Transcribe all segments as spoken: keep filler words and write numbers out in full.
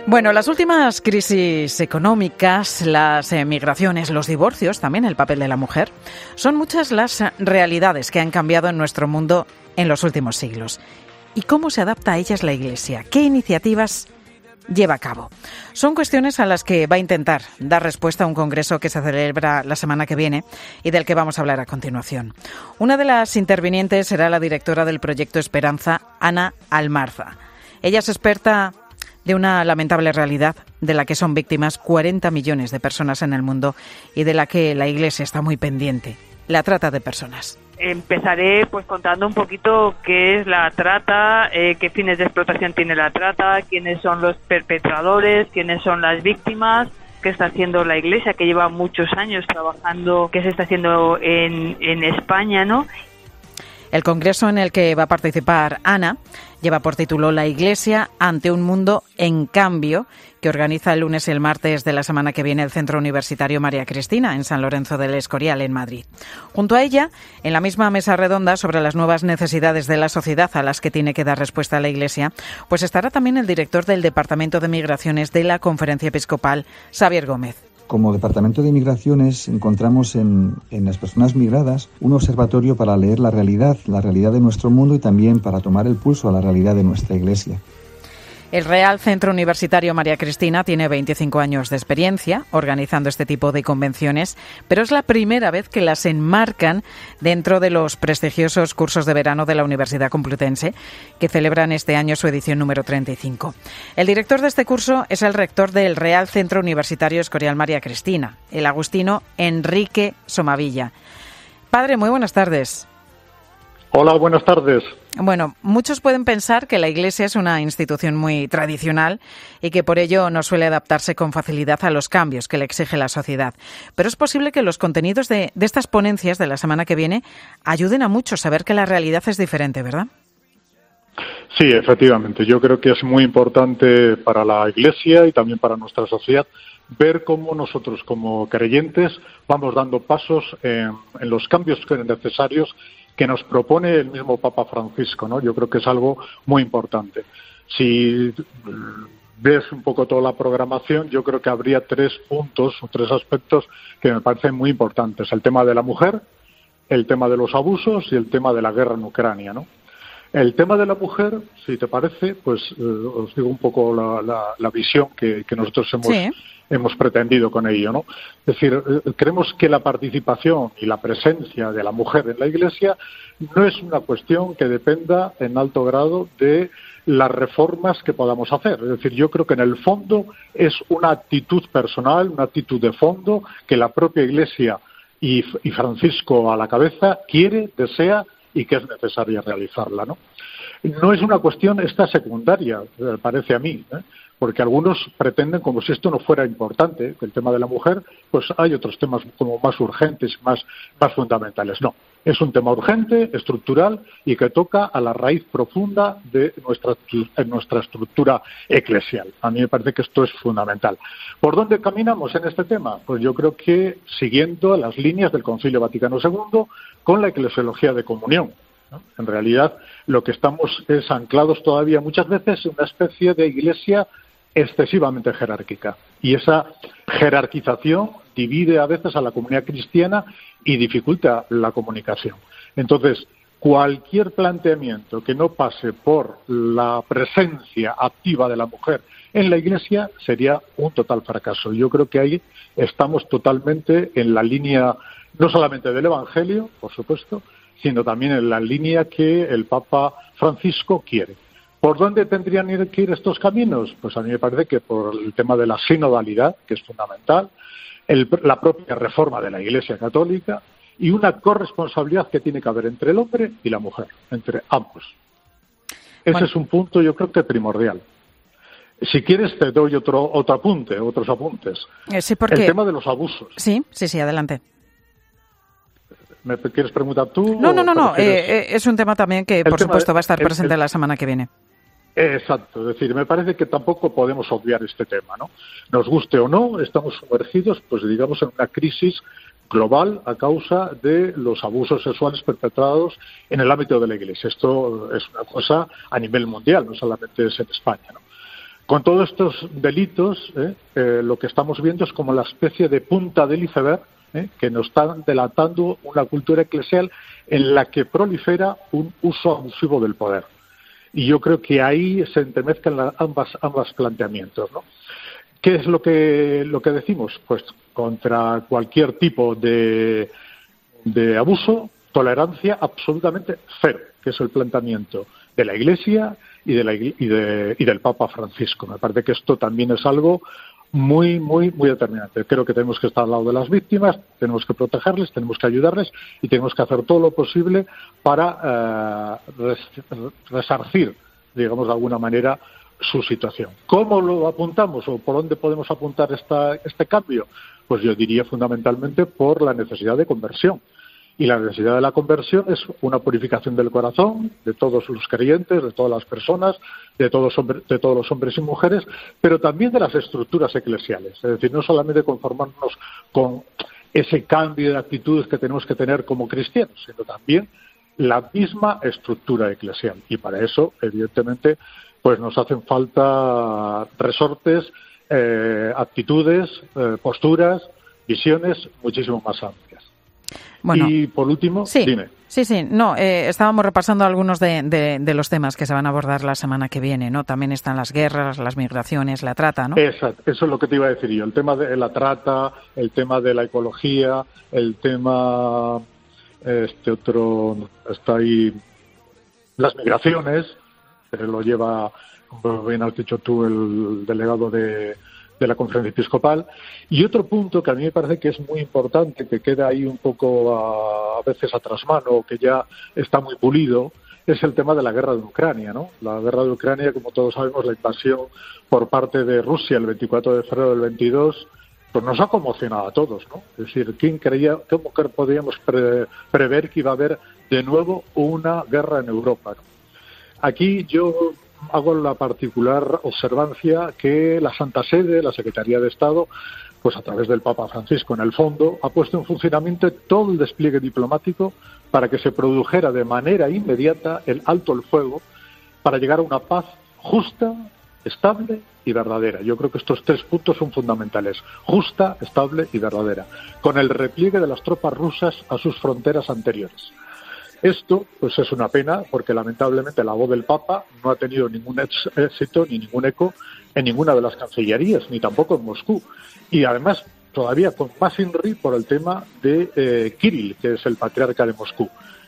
Bueno, las últimas crisis económicas, las migraciones, los divorcios, también el papel de la mujer, son muchas las realidades que han cambiado en nuestro mundo en los últimos siglos. ¿Y cómo se adapta a ellas la Iglesia? ¿Qué iniciativas lleva a cabo? Son cuestiones a las que va a intentar dar respuesta a un congreso que se celebra la semana que viene y del que vamos a hablar a continuación. Una de las intervinientes será la directora del proyecto Esperanza, Ana Almarza. Ella es experta de una lamentable realidad de la que son víctimas cuarenta millones de personas en el mundo y de la que la Iglesia está muy pendiente, la trata de personas. Empezaré pues contando un poquito qué es la trata, eh, qué fines de explotación tiene la trata, quiénes son los perpetradores, quiénes son las víctimas, qué está haciendo la Iglesia, que lleva muchos años trabajando, qué se está haciendo en, en España, ¿no? El congreso en el que va a participar Ana lleva por título La Iglesia ante un mundo en cambio, que organiza el lunes y el martes de la semana que viene el Centro Universitario María Cristina en San Lorenzo del Escorial, en Madrid. Junto a ella, en la misma mesa redonda sobre las nuevas necesidades de la sociedad a las que tiene que dar respuesta la Iglesia, pues estará también el director del Departamento de Migraciones de la Conferencia Episcopal, Xavier Gómez. Como Departamento de Migraciones encontramos en, en las personas migradas un observatorio para leer la realidad, la realidad de nuestro mundo y también para tomar el pulso a la realidad de nuestra Iglesia. El Real Centro Universitario María Cristina tiene veinticinco años de experiencia organizando este tipo de convenciones, pero es la primera vez que las enmarcan dentro de los prestigiosos cursos de verano de la Universidad Complutense, que celebran este año su edición número treinta y cinco. El director de este curso es el rector del Real Centro Universitario Escorial María Cristina, el agustino Enrique Somavilla. Padre, muy buenas tardes. Hola, buenas tardes. Bueno, muchos pueden pensar que la Iglesia es una institución muy tradicional y que por ello no suele adaptarse con facilidad a los cambios que le exige la sociedad. Pero es posible que los contenidos de, de estas ponencias de la semana que viene ayuden a muchos a ver que la realidad es diferente, ¿verdad? Sí, efectivamente. Yo creo que es muy importante para la Iglesia y también para nuestra sociedad ver cómo nosotros como creyentes vamos dando pasos en, en los cambios necesarios que nos propone el mismo Papa Francisco, ¿no? Yo creo que es algo muy importante. Si ves un poco toda la programación, yo creo que habría tres puntos o tres aspectos que me parecen muy importantes. El tema de la mujer, el tema de los abusos y el tema de la guerra en Ucrania, ¿no? El tema de la mujer, si te parece, pues eh, os digo un poco la, la, la visión que, que nosotros hemos, sí. hemos pretendido con ello, ¿no? Es decir, eh, creemos que la participación y la presencia de la mujer en la Iglesia no es una cuestión que dependa en alto grado de las reformas que podamos hacer. Es decir, yo creo que en el fondo es una actitud personal, una actitud de fondo que la propia Iglesia y, y Francisco a la cabeza quiere, desea y que es necesaria realizarla, ¿no? No es una cuestión esta secundaria, parece a mí, ¿eh? Porque algunos pretenden como si esto no fuera importante, que el tema de la mujer, pues hay otros temas como más urgentes, más, más fundamentales. No, es un tema urgente, estructural y que toca a la raíz profunda de nuestra, en nuestra estructura eclesial. A mí me parece que esto es fundamental. ¿Por dónde caminamos en este tema? Pues yo creo que siguiendo las líneas del Concilio Vaticano segundo con la eclesiología de comunión, ¿no? En realidad, lo que estamos es anclados todavía muchas veces en una especie de iglesia excesivamente jerárquica. Y esa jerarquización divide a veces a la comunidad cristiana y dificulta la comunicación. Entonces, cualquier planteamiento que no pase por la presencia activa de la mujer en la Iglesia sería un total fracaso. Yo creo que ahí estamos totalmente en la línea, no solamente del Evangelio, por supuesto, sino también en la línea que el Papa Francisco quiere. ¿Por dónde tendrían que ir estos caminos? Pues a mí me parece que por el tema de la sinodalidad, que es fundamental, el, la propia reforma de la Iglesia Católica y una corresponsabilidad que tiene que haber entre el hombre y la mujer, entre ambos. Ese bueno. es un punto, yo creo que primordial. Si quieres te doy otro otro apunte, otros apuntes. Eh, sí, porque... El tema de los abusos. Sí, sí, sí, adelante. ¿Me quieres preguntar tú? No, no, no, no. Eh, es un tema también que, por supuesto, de, va a estar el, presente el, la semana que viene. Exacto, es decir, me parece que tampoco podemos obviar este tema, ¿no? Nos guste o no, estamos sumergidos, pues digamos, en una crisis global a causa de los abusos sexuales perpetrados en el ámbito de la Iglesia. Esto es una cosa a nivel mundial, no solamente es en España, ¿no? Con todos estos delitos, ¿eh? Eh, lo que estamos viendo es como la especie de punta del iceberg, ¿eh? que nos está delatando una cultura eclesial en la que prolifera un uso abusivo del poder. Y yo creo que ahí se entremezclan la, ambas, ambas planteamientos, ¿no? ¿Qué es lo que, lo que decimos? Pues contra cualquier tipo de, de abuso, tolerancia absolutamente cero, que es el planteamiento de la Iglesia y, de la, y, de, y del Papa Francisco. Me parece que esto también es algo muy, muy, muy determinante. Creo que tenemos que estar al lado de las víctimas, tenemos que protegerles, tenemos que ayudarles y tenemos que hacer todo lo posible para eh, res, resarcir, digamos, de alguna manera, su situación. ¿Cómo lo apuntamos o por dónde podemos apuntar esta, este cambio? Pues yo diría fundamentalmente por la necesidad de conversión. Y la necesidad de la conversión es una purificación del corazón de todos los creyentes, de todas las personas, de todos, de todos los hombres y mujeres, pero también de las estructuras eclesiales. Es decir, no solamente conformarnos con ese cambio de actitudes que tenemos que tener como cristianos, sino también la misma estructura eclesial. Y para eso, evidentemente, pues nos hacen falta resortes, eh, actitudes, eh, posturas, visiones muchísimo más amplias. Bueno, y por último, sí, dime. Sí, sí, no, eh, estábamos repasando algunos de, de, de los temas que se van a abordar la semana que viene, ¿no? También están las guerras, las migraciones, la trata, ¿no? Exacto, eso es lo que te iba a decir yo, el tema de la trata, el tema de la ecología, el tema, este otro, está ahí, las migraciones, que lo lleva, como bien has dicho tú, el delegado de... de la Conferencia Episcopal. Y otro punto que a mí me parece que es muy importante, que queda ahí un poco a, a veces a trasmano, que ya está muy pulido, es el tema de la guerra de Ucrania, ¿no? La guerra de Ucrania, como todos sabemos, la invasión por parte de Rusia el veinticuatro de febrero del veintidós, pues nos ha conmocionado a todos, ¿no? Es decir, ¿quién creía, cómo podíamos pre, prever que iba a haber de nuevo una guerra en Europa, ¿no? Aquí yo hago la particular observancia que la Santa Sede, la Secretaría de Estado, pues a través del Papa Francisco en el fondo, ha puesto en funcionamiento todo el despliegue diplomático para que se produjera de manera inmediata el alto el fuego para llegar a una paz justa, estable y verdadera. Yo creo que estos tres puntos son fundamentales: justa, estable y verdadera, con el repliegue de las tropas rusas a sus fronteras anteriores. Esto, pues es una pena, porque lamentablemente la voz del Papa no ha tenido ningún éxito ni ningún eco en ninguna de las cancillerías, ni tampoco en Moscú. Y además, todavía con más inri por el tema de eh, Kirill, que es el patriarca de Moscú.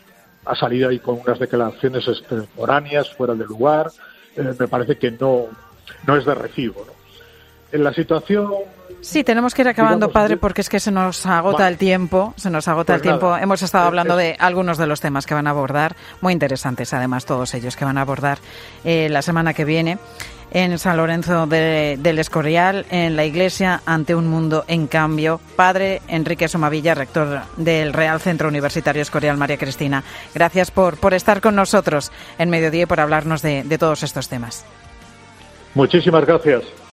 Ha salido ahí con unas declaraciones extemporáneas, fuera de lugar. Eh, me parece que no, no es de recibo, ¿no? En la situación... Sí, tenemos que ir acabando, digamos, padre, porque es que se nos agota bueno, el tiempo, se nos agota pues el tiempo. Nada, Hemos estado hablando es, de algunos de los temas que van a abordar, muy interesantes además todos ellos, que van a abordar eh, la semana que viene en San Lorenzo de, del Escorial, en la Iglesia ante un mundo en cambio. Padre Enrique Somavilla, rector del Real Centro Universitario Escorial María Cristina, gracias por, por estar con nosotros en Mediodía y por hablarnos de, de todos estos temas. Muchísimas gracias.